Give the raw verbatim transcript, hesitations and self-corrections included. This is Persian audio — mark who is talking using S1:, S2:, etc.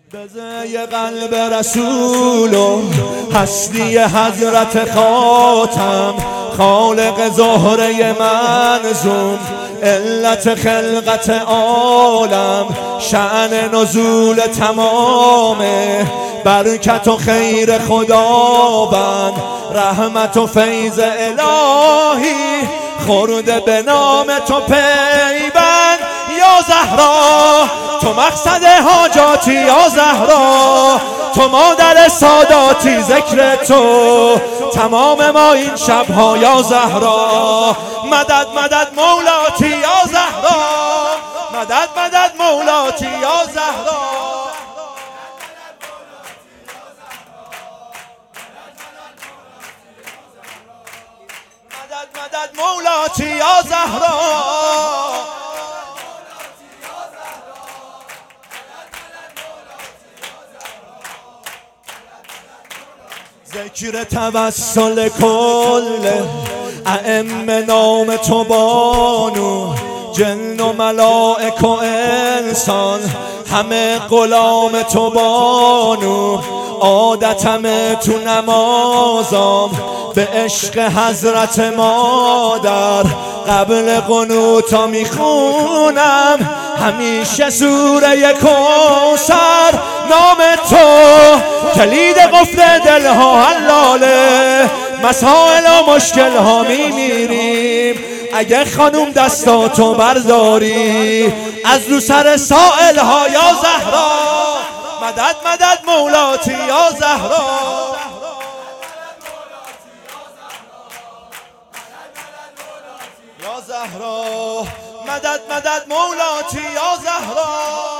S1: بزه قلب رسول و هستی حضرت خاتم، خالق زهره منظوم، علت خلقت عالم، شأن نزول تمام، برکت و خیر خداوند، رحمت و فیض الهی، خورده به نام تو پیوند. یا زهرا تو مقصد حاجاتی، یا زهرا تو مادر ساداتی، ذکر تو تمام ما این شبها. یا زهرا مدد مدد مولاتی، یا زهرا مدد مدد مولاتی، یا زهرا مدد مدد مولاتی، یا زهرا ذکر توسل کل ائمه نام تو بانو، جن و ملائک و انسان همه غلام تو بانو. عادتم تو نمازم به عشق حضرت مادر، قبل قنوتا میخونم همیشه سوره کوثر. نام تو کلید قفل دلها حلاله، مسائل و مشکلها میمیریم اگه خانوم دستاتو برداری از رو سر سائلها. یا زهرا مدد مدد مولاتی، یا زهرا یا زهرا مدد مدد مولاتی، یا زهرا